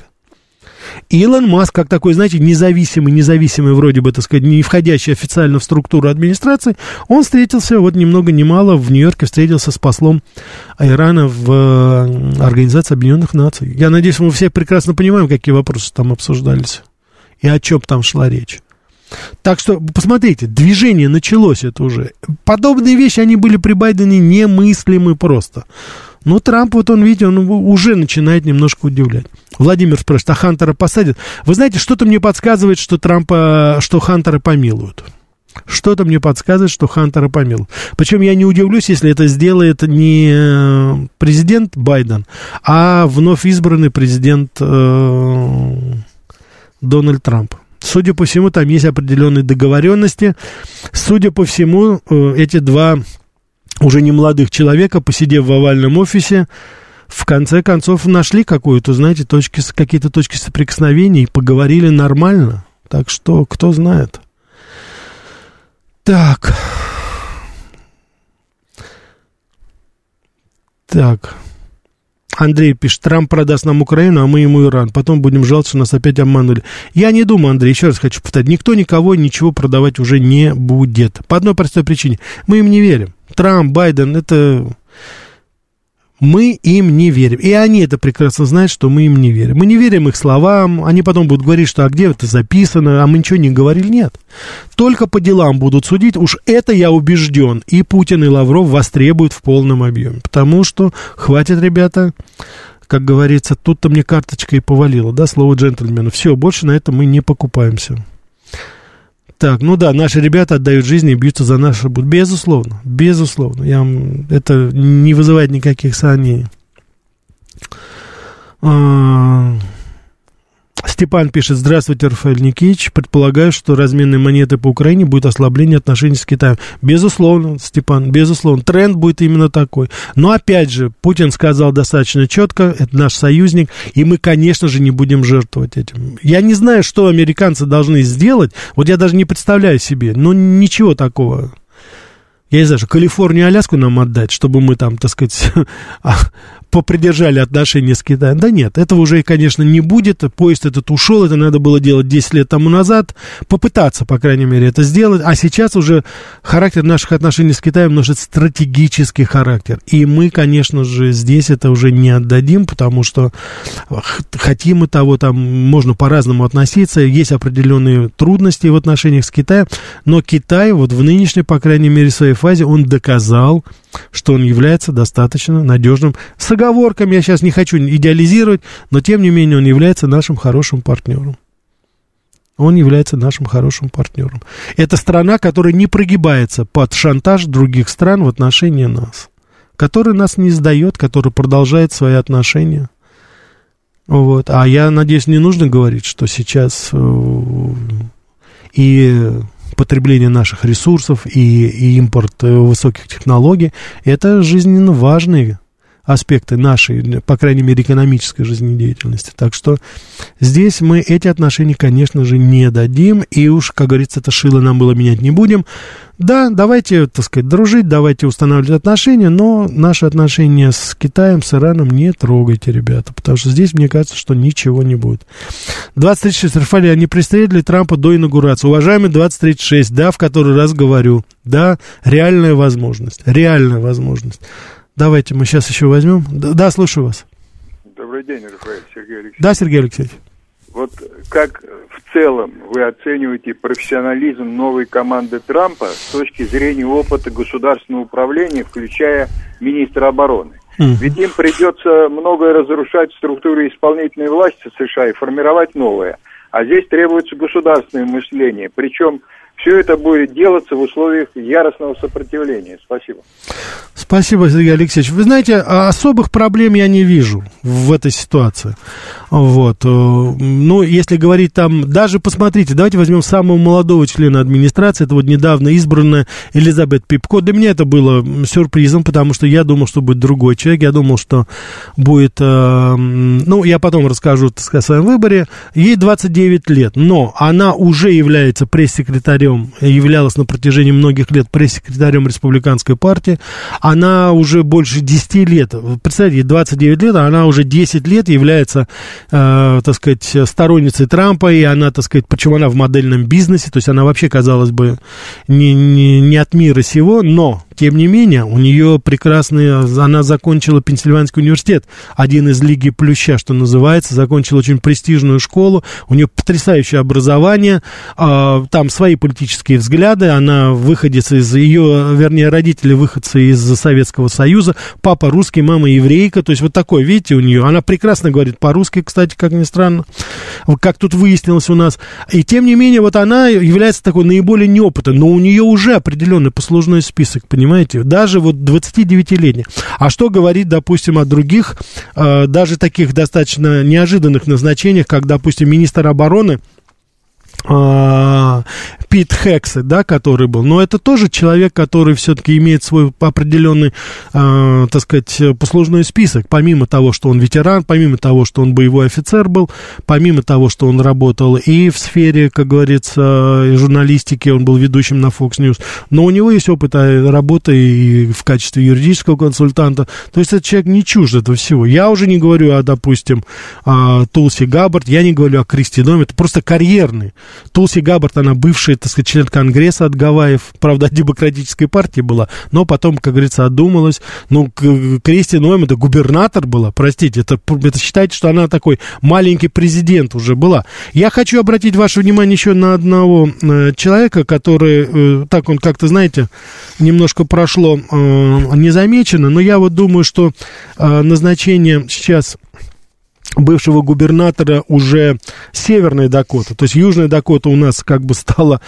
Илон Маск, как такой, знаете, независимый вроде бы, так сказать, не входящий официально в структуру администрации, он встретился, вот ни много ни мало, в Нью-Йорке встретился с послом Ирана в Организации Объединенных Наций. Я надеюсь, мы все прекрасно понимаем, какие вопросы там обсуждались и о чем там шла речь. Так что, посмотрите, движение началось это уже. Подобные вещи, они были при Байдене немыслимы просто. Но Трамп, вот он, видите, он уже начинает немножко удивлять. Владимир спрашивает, а Хантера посадят? Вы знаете, что-то мне подсказывает, что Хантера помилуют. Что-то мне подсказывает, что Хантера помилуют. Причем я не удивлюсь, если это сделает не президент Байден, а вновь избранный президент Дональд Трамп. Судя по всему, там есть определенные договоренности. Судя по всему, эти два уже не молодых человека, посидев в овальном офисе, в конце концов нашли какую-то, знаете, какие-то точки соприкосновения и поговорили нормально. Так что, кто знает. Так. Андрей пишет, Трамп продаст нам Украину, а мы ему Иран. Потом будем жаловаться, что нас опять обманули. Я не думаю, Андрей, еще раз хочу повторить. Никто никого ничего продавать уже не будет. По одной простой причине. Мы им не верим. Трамп, Байден, это... Мы им не верим. И они это прекрасно знают, что мы им не верим. Мы не верим их словам. Они потом будут говорить, что а где это записано, а мы ничего не говорили. Нет. Только по делам будут судить. Уж это я убежден. И Путин, и Лавров востребуют в полном объеме. Потому что хватит, ребята, как говорится, тут-то мне карточка и повалила. Да, слово джентльмена. Все, больше на это мы не покупаемся. Так, ну да, наши ребята отдают жизни и бьются за наше будущее. Безусловно, безусловно. Это не вызывает никаких сомнений. Степан пишет, здравствуйте, Рафаэль Никитич. Предполагаю, что разменной монетой по Украине будет ослабление отношений с Китаем. Безусловно, Степан, безусловно. Тренд будет именно такой. Но опять же, Путин сказал достаточно четко, это наш союзник, и мы, конечно же, не будем жертвовать этим. Я не знаю, что американцы должны сделать, вот я даже не представляю себе, но ничего такого. Я не знаю, что Калифорнию и Аляску нам отдать, чтобы мы там, так сказать, попридержали отношения с Китаем. Да нет, этого уже, конечно, не будет. Поезд этот ушел, это надо было делать 10 лет тому назад. Попытаться, по крайней мере, это сделать. А сейчас уже характер наших отношений с Китаем носит стратегический характер. И мы, конечно же, здесь это уже не отдадим, потому что хотим мы того, там можно по-разному относиться. Есть определенные трудности в отношениях с Китаем. Но Китай вот в нынешней, по крайней мере, своей фазе, он доказал, что он является достаточно надежным. С оговорками, я сейчас не хочу идеализировать, но тем не менее он является нашим хорошим партнером. Он является нашим хорошим партнером. Это страна, которая не прогибается под шантаж других стран в отношении нас, которая нас не сдает, которая продолжает свои отношения. Вот. А я надеюсь, не нужно говорить, что сейчас и потребление наших ресурсов и импорт высоких технологий — это жизненно важные аспекты нашей, по крайней мере, экономической жизнедеятельности. Так что здесь мы эти отношения, конечно же, не дадим, и уж, как говорится, это шило нам было менять не будем. Да, давайте, так сказать, дружить, давайте устанавливать отношения, но наши отношения с Китаем, с Ираном не трогайте, ребята, потому что здесь, мне кажется, что ничего не будет. 2036, Рафаэль, они пристрелили Трампа до инаугурации. Уважаемый 2036, да, в который раз говорю, да, реальная возможность. Давайте мы сейчас еще возьмем. Да, слушаю вас. Добрый день, Рафаэль, Сергей Алексеевич. Да, Сергей Алексеевич. Вот как в целом вы оцениваете профессионализм новой команды Трампа с точки зрения опыта государственного управления, включая министра обороны? Ведь им придется многое разрушать в структуре исполнительной власти США и формировать новое. А здесь требуется государственное мышление. Причем все это будет делаться в условиях яростного сопротивления. Спасибо. Спасибо, Сергей Алексеевич. Вы знаете, особых проблем я не вижу в этой ситуации. Вот. Ну, если говорить там, даже посмотрите, давайте возьмем самого молодого члена администрации, это вот недавно избранная Элизабет Пипко. Для меня это было сюрпризом, потому что я думал, что будет другой человек, я думал, что будет, ну, я потом расскажу, так сказать, о своем выборе. Ей 29 лет, но она уже является пресс-секретарем, являлась на протяжении многих лет пресс-секретарем республиканской партии. Она уже больше 10 лет, представьте, ей 29 лет, а она уже 10 лет является, так сказать, сторонницей Трампа, и она, так сказать, причем она в модельном бизнесе, то есть она вообще, казалось бы, не от мира сего, но, тем не менее, у нее прекрасная, она закончила Пенсильванский университет, один из Лиги Плюща, что называется, закончила очень престижную школу, у нее потрясающее образование, там свои политические взгляды, она выходец из ее, вернее, родители выходцы из Советского Союза, папа русский, мама еврейка, то есть вот такой, видите, у нее, она прекрасно говорит по-русски, кстати, как ни странно, как тут выяснилось у нас, и тем не менее, вот она является такой наиболее неопытной, но у нее уже определенный послужной список, понимаете, даже вот 29-летний. А что говорить, допустим, о других, даже таких достаточно неожиданных назначениях, как, допустим, министр обороны Пит Хексет, да, который был, но это тоже человек, который все-таки имеет свой определенный, так сказать, послужной список, помимо того, что он ветеран, помимо того, что он боевой офицер был, помимо того, что он работал и в сфере, как говорится, журналистики, он был ведущим на Fox News, но у него есть опыт работы и в качестве юридического консультанта, то есть этот человек не чужд этого всего. Я уже не говорю о, допустим, Тулси Габбард, я не говорю о Кристи Ноэм, это просто карьерный. Тулси Габбард, она бывшая, так сказать, член Конгресса от Гавайев, правда, от демократической партии была, но потом, как говорится, одумалась. Ну, Кристи Ноэм, это губернатор была, простите, это считайте, что она такой маленький президент уже была. Я хочу обратить ваше внимание еще на одного человека, который, так он как-то, знаете, немножко прошло незамеченно, но я вот думаю, что назначение сейчас бывшего губернатора уже Северной Дакоты, то есть Южная Дакота у нас как бы стала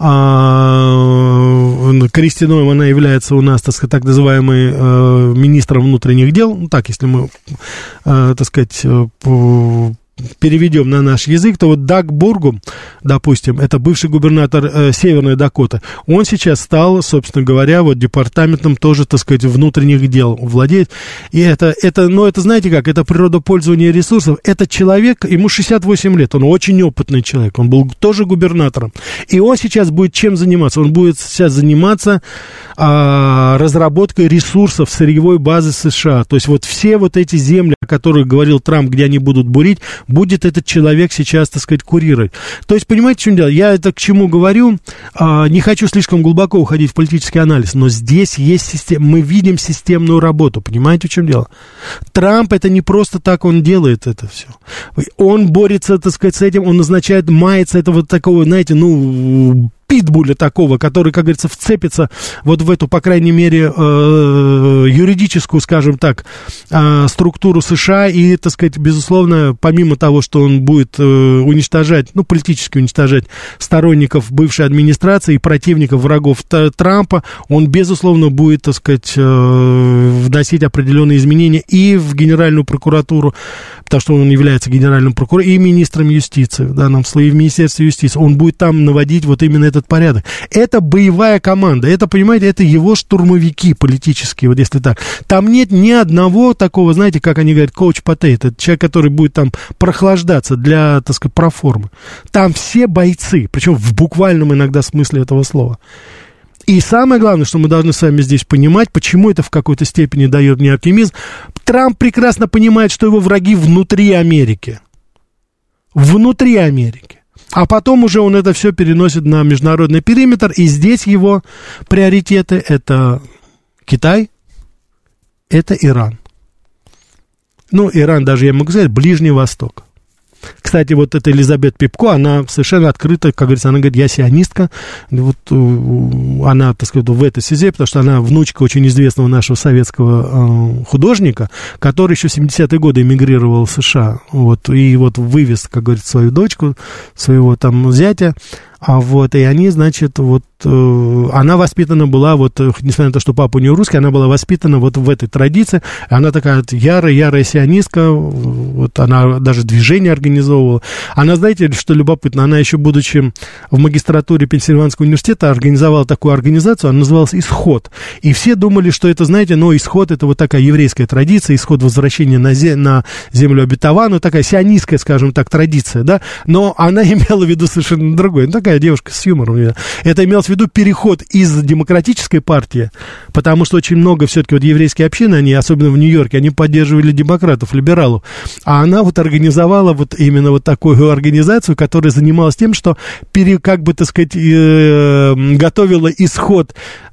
Кристи Ноэм, она является у нас, так сказать, так называемый министром внутренних дел, ну так, если мы, так сказать, переведем на наш язык, то вот Даг Бургум, допустим, это бывший губернатор Северной Дакоты, он сейчас стал, собственно говоря, вот департаментом тоже, так сказать, внутренних дел владеет, и это, знаете как, это природопользование ресурсов, это человек, ему 68 лет, он очень опытный человек, он был тоже губернатором, и он сейчас будет чем заниматься? Он будет сейчас заниматься разработкой ресурсов сырьевой базы США, то есть вот все вот эти земли, о которых говорил Трамп, где они будут бурить, будет этот человек сейчас, так сказать, курировать. То есть, понимаете, в чем дело? Я это к чему говорю? Не хочу слишком глубоко уходить в политический анализ, но здесь есть система, мы видим системную работу. Понимаете, в чем дело? Трамп это не просто так он делает это все. Он борется, так сказать, с этим, он назначает, мается этого такого, знаете, ну, питбуля такого, который, как говорится, вцепится вот в эту, по крайней мере, юридическую, скажем так, структуру США и, так сказать, безусловно, помимо того, что он будет уничтожать, ну, политически уничтожать сторонников бывшей администрации и противников, врагов Трампа, он, безусловно, будет, так сказать, вносить определенные изменения и в Генеральную прокуратуру, потому что он является генеральным прокурором и министром юстиции, в данном случае, и в Министерстве юстиции. Он будет там наводить вот именно этот этот порядок. Это боевая команда, это, понимаете, это его штурмовики политические, вот если так. Там нет ни одного такого, знаете, как они говорят, коуч-потейто, человек, который будет там прохлаждаться для, так сказать, проформы. Там все бойцы, причем в буквальном иногда смысле этого слова. И самое главное, что мы должны с вами здесь понимать, почему это в какой-то степени дает мне оптимизм. Трамп прекрасно понимает, что его враги внутри Америки. Внутри Америки. А потом уже он это все переносит на международный периметр, и здесь его приоритеты — это Китай, это Иран. Ну, Иран даже, я могу сказать, Ближний Восток. Кстати, вот эта Элизабет Пипко, она совершенно открыта, как говорится, она говорит, я сионистка, вот она, так сказать, в этой связи, потому что она внучка очень известного нашего советского художника, который еще в 70-е годы эмигрировал в США, вот, и вот вывез, как говорится, свою дочку, своего там зятя, вот, и они, значит, вот, она воспитана была, вот, несмотря на то, что папа у нее русский, она была воспитана вот в этой традиции, она такая ярая сионистка, вот, она даже движение организовывала. Она, знаете, что любопытно, она еще, будучи в магистратуре Пенсильванского университета, организовала такую организацию, она называлась «Исход», и все думали, что это, знаете, ну, Исход, это вот такая еврейская традиция, Исход возвращения на землю обетованную, такая сионистская, скажем так, традиция, да, но она имела в виду совершенно другое, ну, такая девушка с юмором. Это имелось в виду переход из демократической партии, потому что очень много все-таки вот еврейские общины, они, особенно в Нью-Йорке, они поддерживали демократов, либералов, а она вот организовала вот именно вот такую организацию, которая занималась тем, что как бы, так сказать, готовила исход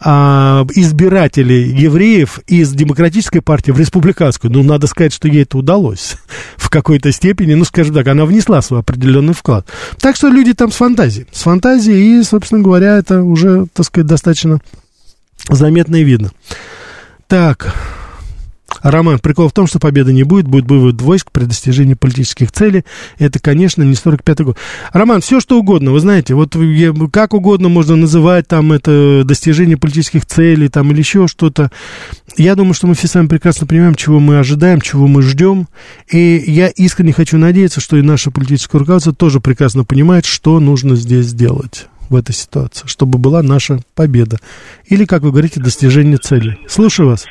избирателей евреев из демократической партии в республиканскую. Ну, надо сказать, что ей это удалось в какой-то степени, ну, скажем так, она внесла свой определенный вклад. Так что люди там с фантазией, и, собственно говоря, это уже, так сказать, достаточно заметно и видно. Так, Роман, прикол в том, что победы не будет вывод войск при достижении политических целей. Это, конечно, не 45-й год. Роман, все что угодно, вы знаете, вот как угодно можно называть там это достижение политических целей там или еще что-то. Я думаю, что мы все с вами прекрасно понимаем, чего мы ожидаем, чего мы ждем. И я искренне хочу надеяться, что и наше политическое руководство тоже прекрасно понимает, что нужно здесь сделать в этой ситуации, чтобы была наша победа. Или, как вы говорите, достижение цели. Слушаю вас.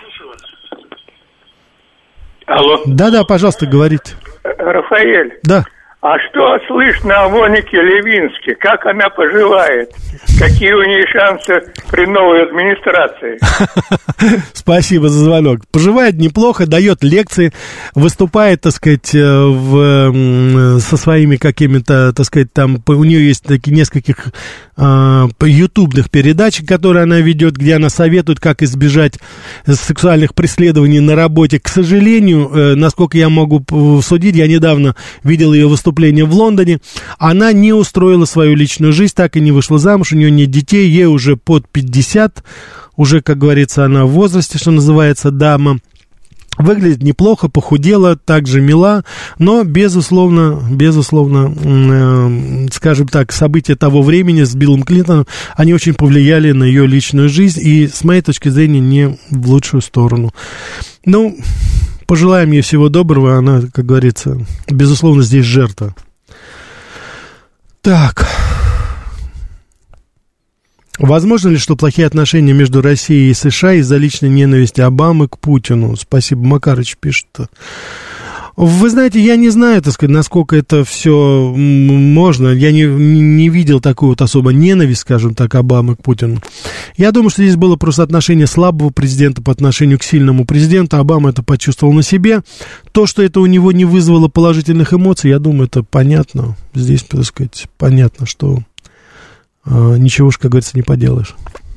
Алло. Да, пожалуйста, говорите. Рафаэль. Да. А что слышно о Монике Левински? Как она поживает? Какие у нее шансы при новой администрации? Спасибо за звонок. Поживает неплохо, дает лекции, выступает, так сказать, со своими какими-то, так сказать, там, у нее есть такие нескольких ютубных передач, которые она ведет, где она советует, как избежать сексуальных преследований на работе. К сожалению, насколько я могу судить, я недавно видел ее выступление в Лондоне, она не устроила свою личную жизнь, так и не вышла замуж, у нее нет детей, ей уже под 50, уже, как говорится, она в возрасте, что называется, дама. Выглядит неплохо, похудела, также мила, но, безусловно, скажем так, события того времени с Биллом Клинтоном, они очень повлияли на ее личную жизнь, и, с моей точки зрения, не в лучшую сторону. Ну, пожелаем ей всего доброго, она, как говорится, безусловно, здесь жертва. Так... Возможно ли, что плохие отношения между Россией и США из-за личной ненависти Обамы к Путину? Спасибо, Макарыч пишет. Вы знаете, я не знаю, так сказать, насколько это все можно. Я не видел такую вот особо ненависть, скажем так, Обамы к Путину. Я думаю, что здесь было просто отношение слабого президента по отношению к сильному президенту. Обама это почувствовал на себе. То, что это у него не вызвало положительных эмоций, я думаю, это понятно. Здесь, так сказать, понятно, что... ничего уж, как говорится, не поделаешь.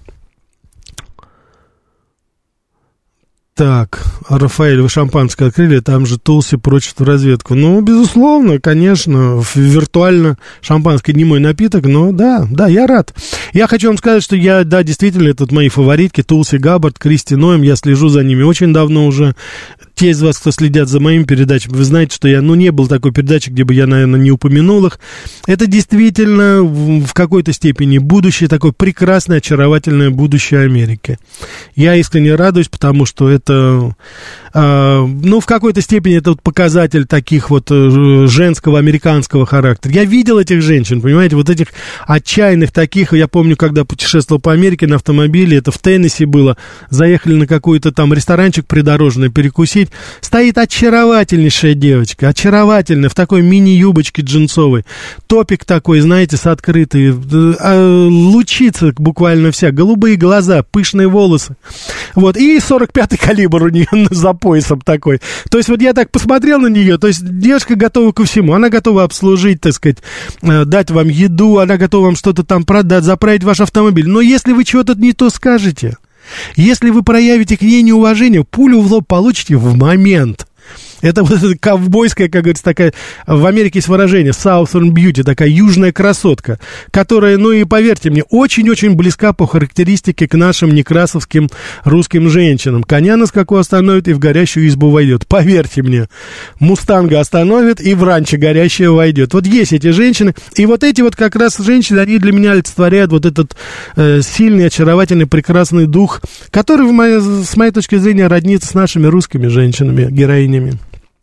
Так, Рафаэль, вы шампанское открыли, там же Тулси прочит в разведку. Ну, безусловно, конечно, виртуально шампанское не мой напиток, но да, я рад. Я хочу вам сказать, что действительно, это мои фаворитки, Тулси Габбард, Кристи Ноэм, я слежу за ними очень давно уже. те из вас, кто следят за моими передачами, вы знаете, что я, не был такой передачи, где бы я, наверное, не упомянул их. Это действительно в какой-то степени будущее, такое прекрасное, очаровательное будущее Америки. Я искренне радуюсь, потому что это, в какой-то степени это вот показатель таких вот женского, американского характера. Я видел этих женщин, понимаете, вот этих отчаянных таких. Я помню, когда путешествовал по Америке на автомобиле, это в Теннесси было, заехали на какой-то там ресторанчик придорожный перекусить. Стоит очаровательнейшая девочка, очаровательная, в такой мини-юбочке джинсовой. Топик такой, знаете, с открытой, лучится буквально вся, голубые глаза, пышные волосы. Вот, и 45-й калибр у нее за поясом такой. То есть, вот я так посмотрел на нее, то есть, девушка готова ко всему. Она готова обслужить, так сказать, дать вам еду, она готова вам что-то там продать, заправить ваш автомобиль. Но если вы чего-то не то скажете, если вы проявите к ней неуважение, пулю в лоб получите в момент. Это вот ковбойская, как говорится, такая, в Америке есть выражение, Southern Beauty, такая южная красотка, которая, и поверьте мне, очень-очень близка по характеристике к нашим некрасовским русским женщинам. Коня на скаку остановит и в горящую избу войдет. Поверьте мне, мустанга остановит и в ранчо горящее войдет. Вот есть эти женщины, и вот эти вот как раз женщины, они для меня олицетворяют вот этот сильный, очаровательный, прекрасный дух, который, с моей точки зрения, роднится с нашими русскими женщинами, героинями.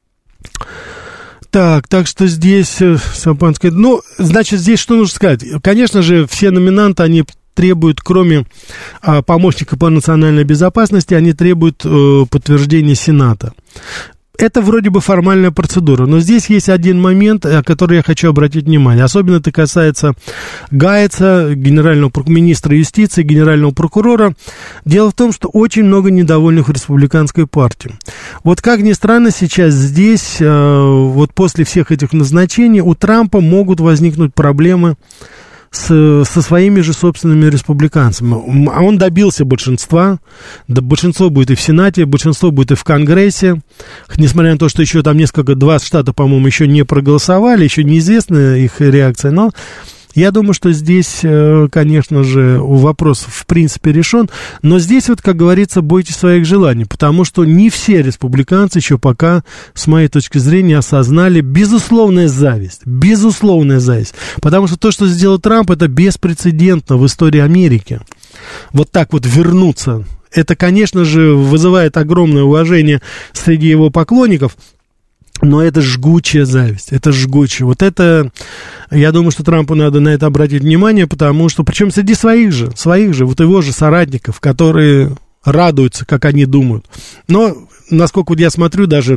Так что здесь Сампанская... значит, здесь что нужно сказать? Конечно же, все номинанты, они требуют, кроме помощника по национальной безопасности, они требуют подтверждения Сената. Это вроде бы формальная процедура, но здесь есть один момент, на который я хочу обратить внимание. Особенно это касается Гайца, генерального министра юстиции, генерального прокурора. Дело в том, что очень много недовольных в республиканской партии. Вот как ни странно, сейчас здесь, вот после всех этих назначений, у Трампа могут возникнуть проблемы со своими же собственными республиканцами. А он добился большинства. Большинство будет и в Сенате, большинство будет и в Конгрессе. Несмотря на то, что еще там 20 штатов, по-моему, еще не проголосовали, еще неизвестна их реакция. Но я думаю, что здесь, конечно же, вопрос в принципе решен. Но здесь, вот, как говорится, бойтесь своих желаний. Потому что не все республиканцы еще пока, с моей точки зрения, осознали безусловная зависть. Безусловная зависть. Потому что то, что сделал Трамп, это беспрецедентно в истории Америки. Вот так вот вернуться. Это, конечно же, вызывает огромное уважение среди его поклонников. Но это жгучая зависть, это жгучая. Вот это, я думаю, что Трампу надо на это обратить внимание, потому что, причем среди своих же, вот его же соратников, которые радуются, как они думают. Но, насколько вот я смотрю, даже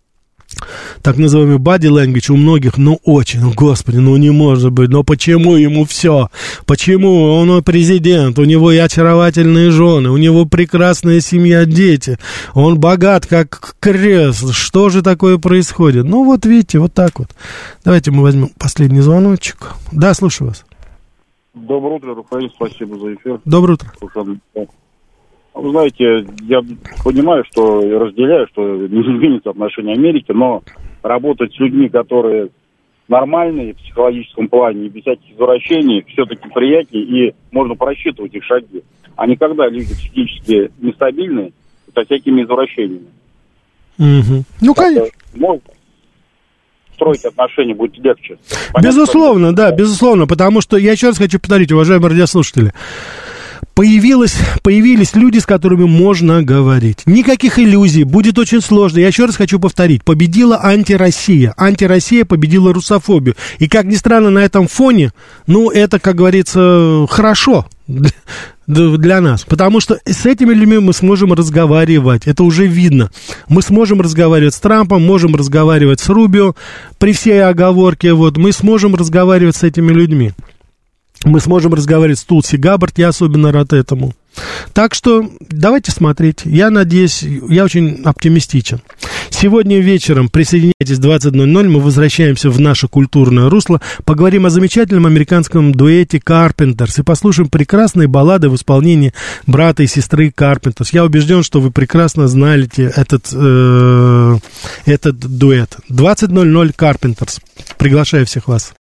так называемый body language у многих, очень, господи, не может быть, почему ему все? Почему? Он президент, у него и очаровательные жены, у него прекрасная семья, дети, он богат, как крест, что же такое происходит? Вот видите, вот так вот. Давайте мы возьмем последний звоночек. Да, слушаю вас. Доброе утро, Рафаэль, спасибо за эфир. Доброе утро. Вы знаете, я понимаю, что и разделяю, что не изменится отношение Америки, но работать с людьми, которые нормальные в психологическом плане, без всяких извращений, все-таки приятнее, и можно просчитывать их шаги. А не когда люди психически нестабильны, со всякими извращениями. Угу. Конечно. Строить отношения будет легче. Понятно, безусловно, да, безусловно, потому что, я еще раз хочу повторить, уважаемые радиослушатели, появились люди, с которыми можно говорить. Никаких иллюзий, будет очень сложно. Я еще раз хочу повторить. Победила антироссия. Антироссия победила русофобию. И, как ни странно, на этом фоне, это, как говорится, хорошо для нас. Потому что с этими людьми мы сможем разговаривать. Это уже видно. Мы сможем разговаривать с Трампом, можем разговаривать с Рубио. При всей оговорке, мы сможем разговаривать с этими людьми. Мы сможем разговаривать с Тулси Габбард, я особенно рад этому. Так что давайте смотреть. Я надеюсь, я очень оптимистичен. Сегодня вечером присоединяйтесь в 20:00, мы возвращаемся в наше культурное русло, поговорим о замечательном американском дуэте Carpenters и послушаем прекрасные баллады в исполнении брата и сестры Carpenters. Я убежден, что вы прекрасно знаете этот дуэт. 20:00 Carpenters. Приглашаю всех вас.